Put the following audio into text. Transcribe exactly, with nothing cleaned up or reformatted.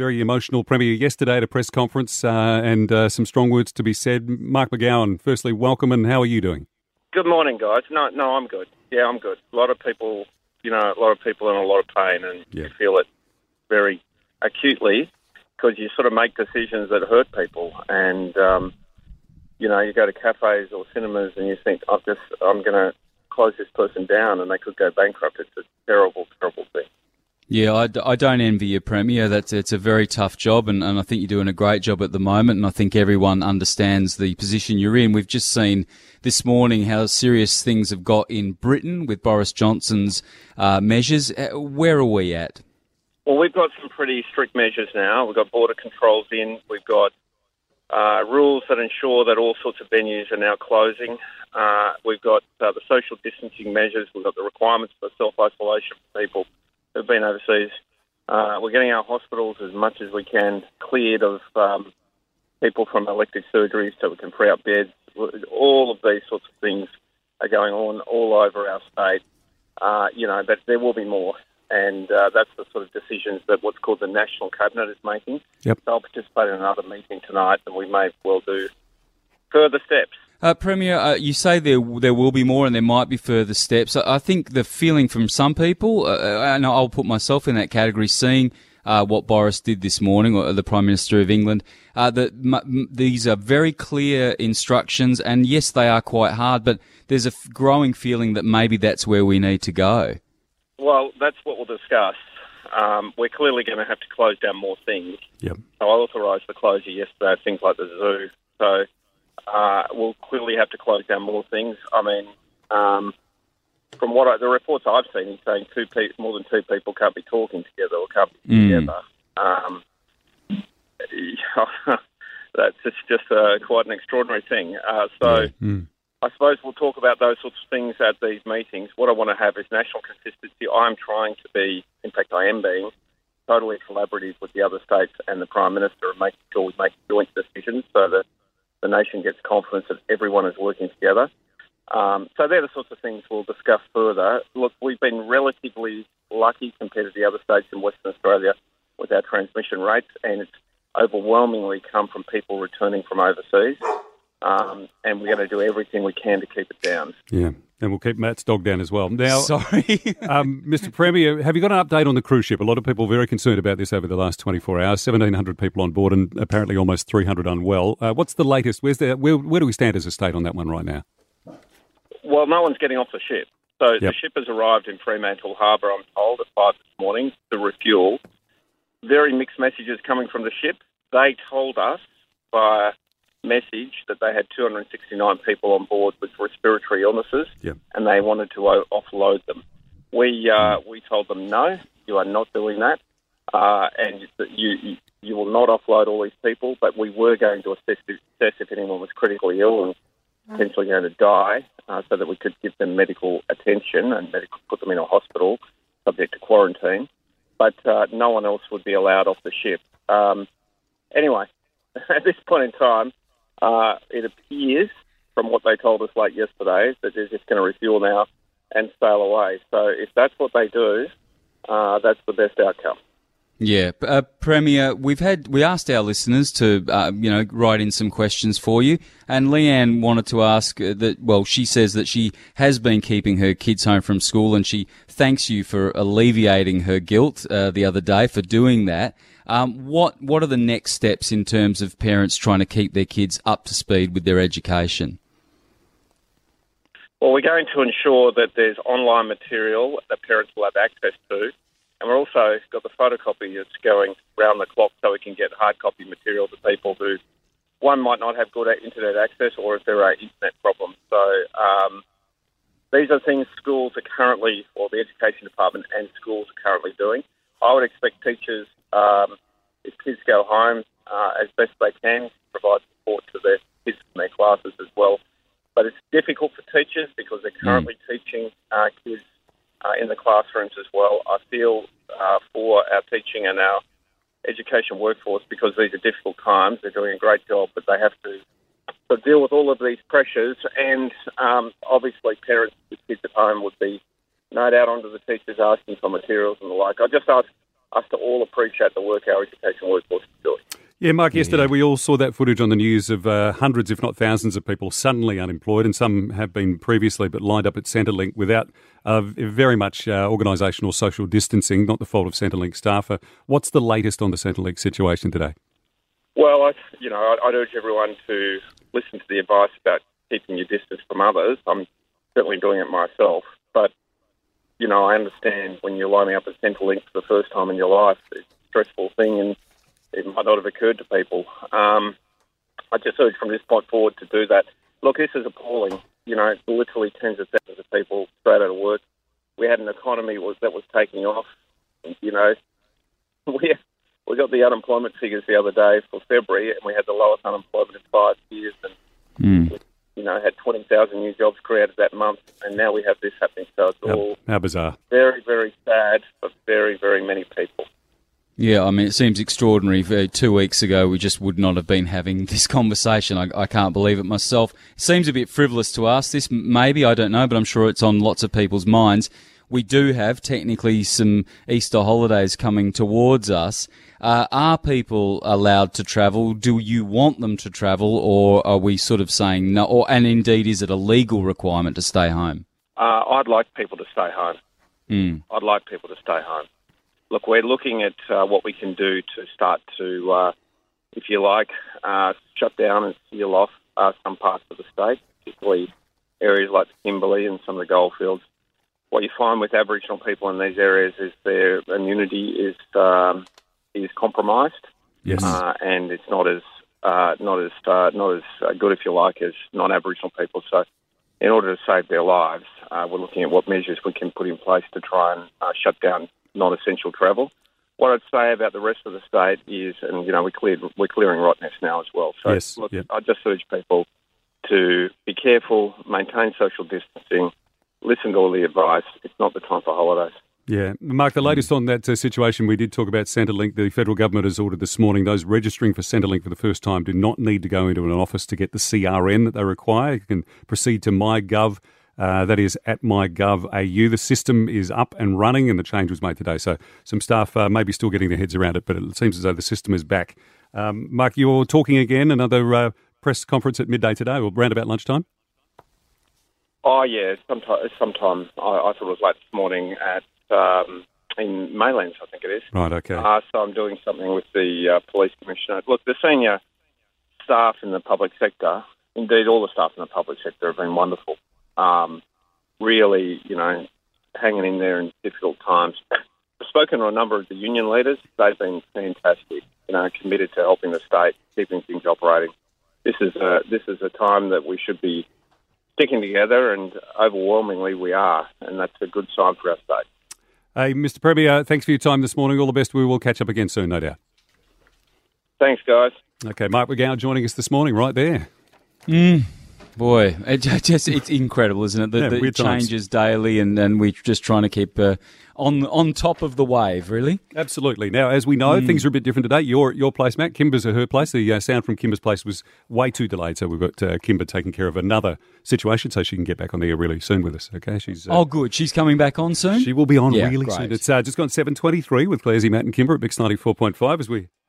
very emotional Premier yesterday at a press conference uh, and uh, some strong words to be said. Mark McGowan, firstly, welcome, and how are you doing? Good morning, guys. No, no, I'm good. Yeah, I'm good. A lot of people, you know, a lot of people in a lot of pain, and yeah. you feel it very acutely because you sort of make decisions that hurt people, and um, you know, you go to cafes or cinemas and you think, "I've just, I'm going to close this person down," and they could go bankrupt. It's a terrible, terrible thing. Yeah, I, I don't envy you, Premier. That's it's a very tough job, and, and I think you're doing a great job at the moment, and I think everyone understands the position you're in. We've just seen this morning how serious things have got in Britain with Boris Johnson's uh, measures. Where are we at? Well, we've got some pretty strict measures now. We've got border controls in. We've got uh, rules that ensure that all sorts of venues are now closing. Uh, we've got uh, the social distancing measures. We've got the requirements for self-isolation for people who've been overseas. Uh, we're getting our hospitals as much as we can cleared of um, people from elective surgeries so we can free up beds. All of these sorts of things are going on all over our state. Uh, you know, but there will be more. And uh, that's the sort of decisions that what's called the National Cabinet is making. Yep. So I'll participate in another meeting tonight, and we may well do further steps. Uh, Premier, uh, you say there there will be more and there might be further steps. I, I think the feeling from some people, uh, and I'll put myself in that category, seeing uh, what Boris did this morning, or the Prime Minister of England, uh, that m- these are very clear instructions, and yes, they are quite hard, but there's a f- growing feeling that maybe that's where we need to go. Well, that's what we'll discuss. Um, we're clearly going to have to close down more things. Yep. So I authorised the closure yesterday of things like the zoo. So uh, we'll clearly have to close down more things. I mean, um, from what I, the reports I've seen, he's saying two pe- more than two people can't be talking together or can't be mm. together. Um, that's it's just uh, quite an extraordinary thing. Uh, so. Yeah. Mm. I suppose we'll talk about those sorts of things at these meetings. What I want to have is national consistency. I'm trying to be, in fact, I am being totally collaborative with the other states and the Prime Minister and making sure we make joint decisions so that the nation gets confidence that everyone is working together. Um, so they're the sorts of things we'll discuss further. Look, we've been relatively lucky compared to the other states in Western Australia with our transmission rates, and it's overwhelmingly come from people returning from overseas. Um, and we're going to do everything we can to keep it down. Yeah, and we'll keep Matt's dog down as well. Now, Sorry. um, Mister Premier, have you got an update on the cruise ship? A lot of people are very concerned about this over the last twenty-four hours. seventeen hundred people on board and apparently almost three hundred unwell. Uh, what's the latest? Where's the, where, where do we stand as a state on that one right now? Well, no one's getting off the ship. So yep. The ship has arrived in Fremantle Harbour, I'm told, at five this morning to refuel. Very mixed messages coming from the ship. They told us by message that they had two hundred sixty-nine people on board with respiratory illnesses, yep. and they wanted to o- offload them. We uh, we told them, no, you are not doing that, uh, and you, you you will not offload all these people, but we were going to assess, assess if anyone was critically ill and potentially going to die, uh, so that we could give them medical attention and medical, put them in a hospital subject to quarantine, but uh, no one else would be allowed off the ship. Um, anyway, at this point in time, Uh, it appears, from what they told us late yesterday, that they're just going to refuel now and sail away. So if that's what they do, uh, that's the best outcome. Yeah, uh, Premier, we've had we asked our listeners to uh, you know write in some questions for you, and Leanne wanted to ask that. Well, she says that she has been keeping her kids home from school, and she thanks you for alleviating her guilt uh, the other day for doing that. Um, what what are the next steps in terms of parents trying to keep their kids up to speed with their education? Well, we're going to ensure that there's online material that parents will have access to, and we're also got the photocopy that's going round the clock so we can get hard copy material to people who, one, might not have good internet access, or if there are internet problems. So um, these are things schools are currently, or the Education Department and schools are currently doing. I would expect teachers, um, if kids go home, uh, as best they can, provide support to their kids in their classes as well. But it's difficult for teachers because they're currently mm. teaching uh, kids uh, in the classrooms as well. I feel uh, for our teaching and our education workforce, because these are difficult times, they're doing a great job, but they have to so deal with all of these pressures. And um, obviously parents with kids at home would be no doubt onto the teachers asking for materials and the like. I just ask us to all appreciate the work our education workforce is doing. Yeah, Mark, yesterday we all saw that footage on the news of uh, hundreds, if not thousands, of people suddenly unemployed, and some have been previously but lined up at Centrelink without uh, very much uh, organisational social distancing, not the fault of Centrelink staff. Uh, what's the latest on the Centrelink situation today? Well, I, you know, I'd, I'd urge everyone to listen to the advice about keeping your distance from others. I'm certainly doing it myself, but, you know, I understand when you're lining up at Centrelink for the first time in your life, it's a stressful thing, and it might not have occurred to people. Um, I just urge from this point forward to do that. Look, this is appalling. You know, literally tens of thousands of people straight out of work. We had an economy was, that was taking off. You know, we we got the unemployment figures the other day for February, and we had the lowest unemployment in five years. And mm. we, you know, had twenty thousand new jobs created that month, and now we have this happening. So it's how, all how bizarre. Very, very sad for very, very many people. Yeah, I mean, it seems extraordinary. Uh, two weeks ago, we just would not have been having this conversation. I, I can't believe it myself. It seems a bit frivolous to ask this, maybe, I don't know, but I'm sure it's on lots of people's minds. We do have technically some Easter holidays coming towards us. Uh, are people allowed to travel? Do you want them to travel, or are we sort of saying no? Or, and indeed, is it a legal requirement to stay home? Uh, I'd like people to stay home. Mm. I'd like people to stay home. Look, we're looking at uh, what we can do to start to, uh, if you like, uh, shut down and seal off uh, some parts of the state, particularly areas like the Kimberley and some of the goldfields. What you find with Aboriginal people in these areas is their immunity is um, is compromised, yes, uh, and it's not as uh, not as uh, not as good, if you like, as non-Aboriginal people. So, in order to save their lives, uh, we're looking at what measures we can put in place to try and uh, shut down non-essential travel. What I'd say about the rest of the state is, and you know, we cleared, we're clearing Rottnest now as well. So yes, look, yep. I just urge people to be careful, maintain social distancing, listen to all the advice. It's not the time for holidays. Yeah. Mark, the latest on that uh, situation, we did talk about Centrelink. The federal government has ordered this morning those registering for Centrelink for the first time do not need to go into an office to get the C R N that they require. You can proceed to MyGov. Uh, that is at MyGov A U. The system is up and running, and the change was made today. So some staff uh, may be still getting their heads around it, but it seems as though the system is back. Um, Mark, you're talking again, another uh, press conference at midday today, or round about lunchtime? Oh, yeah, sometime, sometime I, I thought it was late this morning at um, in Maylands, I think it is. Right, okay. Uh, so I'm doing something with the uh, police commissioner. Look, the senior staff in the public sector, indeed all the staff in the public sector have been wonderful. Um, really, you know, hanging in there in difficult times. I've spoken to a number of the union leaders. They've been fantastic, you know, committed to helping the state, keeping things operating. This is a, this is a time that we should be sticking together, and overwhelmingly we are, and that's a good sign for our state. Hey, Mister Premier, thanks for your time this morning. All the best. We will catch up again soon, no doubt. Thanks, guys. Okay, Mark McGowan joining us this morning right there. Mm. Boy, it just, it's incredible, isn't it? The, Yeah, the weird it times. changes daily, and, and we're just trying to keep uh, on on top of the wave, really. Absolutely. Now, as we know, Mm. things are a bit different today. Your your place, Matt, Kimber's her place. The uh, sound from Kimber's place was way too delayed, so we've got uh, Kimber taking care of another situation so she can get back on the air really soon with us, okay? She's uh, Oh, good. She's coming back on soon? She will be on Yeah, really great. soon. It's uh, just gone seven twenty-three with Clairsy, Matt and Kimber at Mix ninety-four point five as we